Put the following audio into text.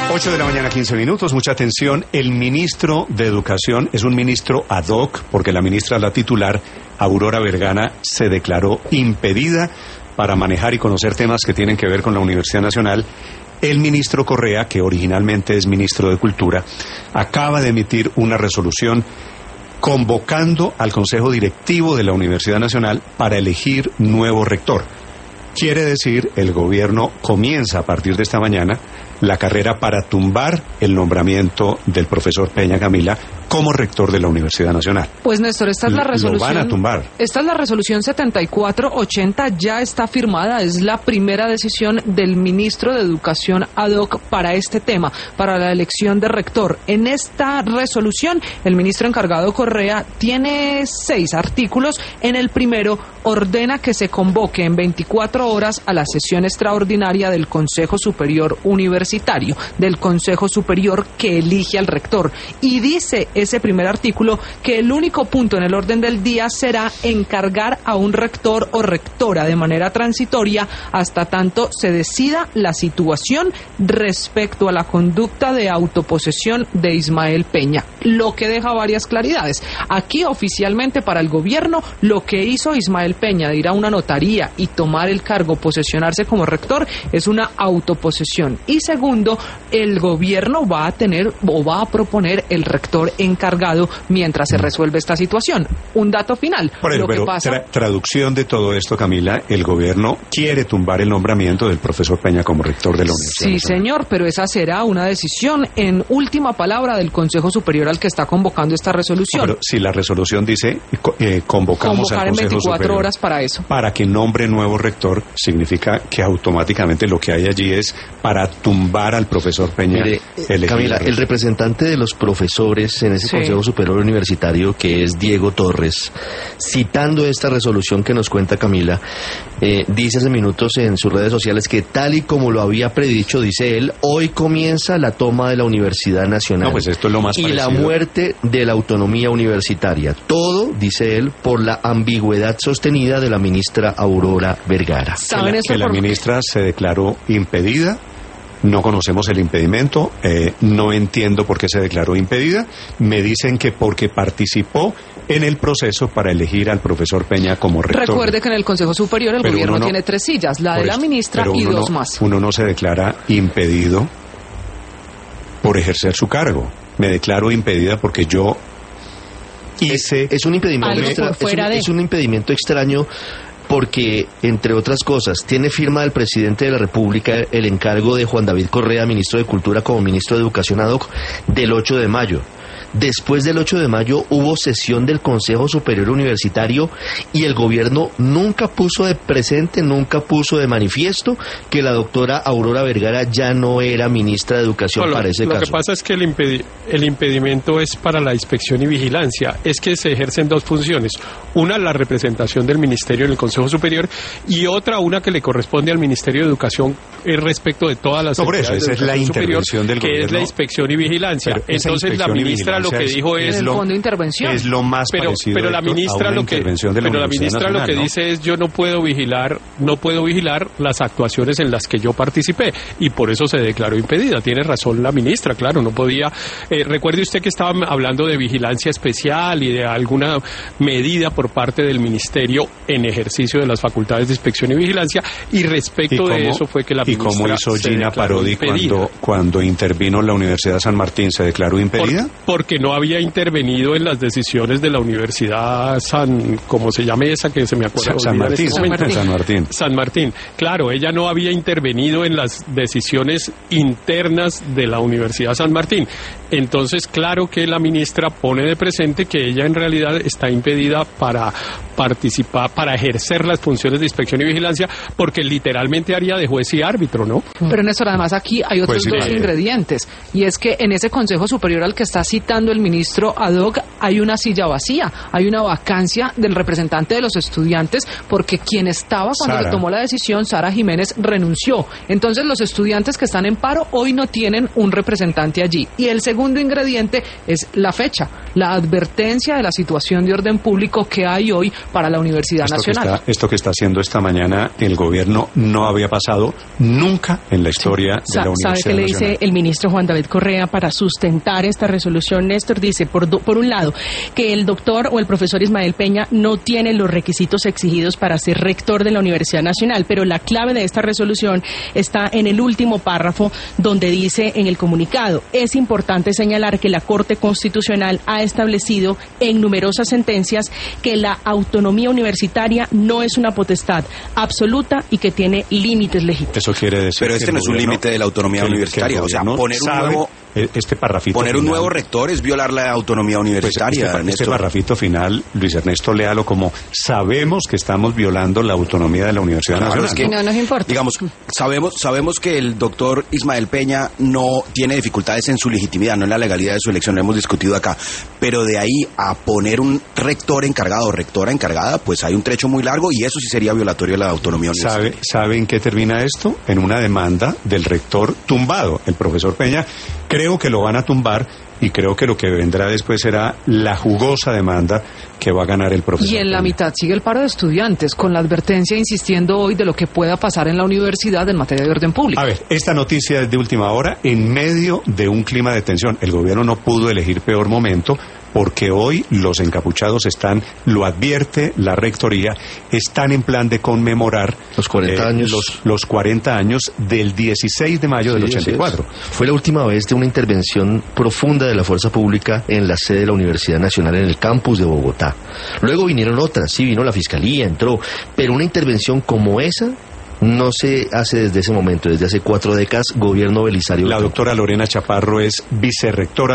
8 de la mañana, 15 minutos. Mucha atención. El ministro de Educación es un ministro ad hoc porque la ministra, la titular, Aurora Vergara, se declaró impedida para manejar y conocer temas que tienen que ver con la Universidad Nacional. El ministro Correa, que originalmente es ministro de Cultura, acaba de emitir una resolución convocando al Consejo Directivo de la Universidad Nacional para elegir nuevo rector. Quiere decir, el gobierno comienza a partir de esta mañana la carrera para tumbar el nombramiento del profesor Peña Camila como rector de la Universidad Nacional. Pues Néstor, esta es la resolución. Lo van a tumbar. Esta es la resolución 7480, ya está firmada, es la primera decisión del ministro de Educación ad hoc para este tema, para la elección de rector. En esta resolución, el ministro encargado Correa tiene 6 artículos. En el primero, ordena que se convoque en 24 horas a la sesión extraordinaria del Consejo Superior Universitario, del Consejo Superior que elige al rector. Y dice ese primer artículo que el único punto en el orden del día será encargar a un rector o rectora de manera transitoria hasta tanto se decida la situación respecto a la conducta de autoposesión de Ismael Peña, lo que deja varias claridades. Aquí oficialmente para el gobierno lo que hizo Ismael Peña de ir a una notaría y tomar el cargo, posesionarse como rector, es una autoposesión. Y segundo, el gobierno va a tener o va a proponer el rector encargado mientras se resuelve esta situación. Un dato final. Pero traducción de todo esto, Camila, el gobierno quiere tumbar el nombramiento del profesor Peña como rector de la Universidad Sí, Nacional. Señor, pero esa será una decisión en última palabra del Consejo Superior al que está convocando esta resolución. Pero si la resolución dice convocamos al en Consejo 24 Superior horas para eso. Para que nombre nuevo rector, significa que automáticamente lo que hay allí es para tumbar al profesor Peña. Mire, Camila, el representante de los profesores en ese Consejo Superior Universitario, que es Diego Torres, citando esta resolución que nos cuenta Camila, dice hace minutos en sus redes sociales que tal y como lo había predicho, dice él, hoy comienza la toma de la Universidad Nacional. No, pues esto es lo más y parecido. La muerte de la autonomía universitaria. Todo, dice él, por la ambigüedad sostenida de la ministra Aurora Vergara. Que la ministra se declaró impedida. No conocemos el impedimento, no entiendo por qué se declaró impedida. Me dicen que porque participó en el proceso para elegir al profesor Peña como rector. Recuerde que en el Consejo Superior el gobierno tiene 3 sillas, la de la ministra y 2 más. Uno no se declara impedido por ejercer su cargo. Me declaro impedida porque yo hice... Es un impedimento, es un impedimento extraño. Porque, entre otras cosas, tiene firma del presidente de la República el encargo de Juan David Correa, ministro de Cultura, como ministro de Educación ad hoc, del 8 de mayo. Después del 8 de mayo hubo sesión del Consejo Superior Universitario y el gobierno nunca puso de presente, nunca puso de manifiesto que la doctora Aurora Vergara ya no era ministra de Educación para ese caso. Lo que pasa es que el impedimento es para la inspección y vigilancia. Es que se ejercen 2 funciones. Una, la representación del Ministerio en el Consejo Superior, y otra, una que le corresponde al Ministerio de Educación respecto de todas las entidades de esa es la superior, intervención del gobierno, que es la inspección y vigilancia. Entonces la ministra lo que dijo es el fondo de intervención. Es lo más parecido, pero la ministra lo que dice es yo no puedo vigilar las actuaciones en las que yo participé, y por eso se declaró impedida. Tiene razón la ministra, claro, no podía. Recuerde usted que estaban hablando de vigilancia especial y de alguna medida por parte del ministerio en ejercicio de las facultades de inspección y vigilancia, y respecto de eso fue que la ministra. ¿Y cómo hizo Gina Parodi cuando intervino la Universidad de San Martín? ¿Se declaró impedida? Porque no había intervenido en las decisiones de la Universidad ¿cómo se llame esa que se me acuerda? San Martín. Claro, ella no había intervenido en las decisiones internas de la Universidad San Martín. Entonces, claro que la ministra pone de presente que ella en realidad está impedida para participar, para ejercer las funciones de inspección y vigilancia, porque literalmente haría de juez y árbitro, ¿no? Pero Néstor, además aquí hay otros dos ingredientes, y es que en ese Consejo Superior al que está citando el ministro ad hoc hay una silla vacía, hay una vacancia del representante de los estudiantes, porque quien estaba cuando se tomó la decisión, Sara Jiménez, renunció. Entonces los estudiantes que están en paro hoy no tienen un representante allí. Y el segundo ingrediente es la fecha, la advertencia de la situación de orden público que hay hoy para la Universidad Nacional. Esto que está haciendo esta mañana el gobierno no había pasado nunca en la historia de la Universidad Nacional. ¿Sabe qué le dice el ministro Juan David Correa para sustentar esta resolución, Néstor? Dice, por un lado, que el doctor o el profesor Ismael Peña no tiene los requisitos exigidos para ser rector de la Universidad Nacional, pero la clave de esta resolución está en el último párrafo, donde dice en el comunicado: es importante señalar que la Corte Constitucional ha establecido en numerosas sentencias que la autonomía universitaria no es una potestad absoluta y que tiene límites legítimos. Eso quiere decir. Pero este no es un límite de la autonomía universitaria. O sea, poner un nuevo rector es violar la autonomía universitaria. Pues este parrafito final, Luis Ernesto, léalo como: sabemos que estamos violando la autonomía de la Universidad Nacional. Es que no nos importa. Digamos, sabemos que el doctor Ismael Peña no tiene dificultades en su legitimidad, no en la legalidad de su elección, lo hemos discutido acá, pero de ahí a poner un rector encargado o rectora encargada, pues hay un trecho muy largo, y eso sí sería violatorio de la autonomía universitaria. ¿Saben qué termina esto? En una demanda del rector tumbado, el profesor Peña. Creo que lo van a tumbar, y creo que lo que vendrá después será la jugosa demanda que va a ganar el profesor. Y en la mitad sigue el paro de estudiantes, con la advertencia insistiendo hoy de lo que pueda pasar en la universidad en materia de orden público. A ver, esta noticia es de última hora, en medio de un clima de tensión. El gobierno no pudo elegir peor momento, porque hoy los encapuchados están, lo advierte la rectoría, están en plan de conmemorar los 40 años. Los 40 años del 16 de mayo del 84. Fue la última vez de una intervención profunda de la fuerza pública en la sede de la Universidad Nacional, en el campus de Bogotá. Luego vinieron otras, sí, vino la fiscalía, entró, pero una intervención como esa no se hace desde ese momento, desde hace 4 décadas, gobierno Belisario. La doctora Lorena Chaparro es vicerrectora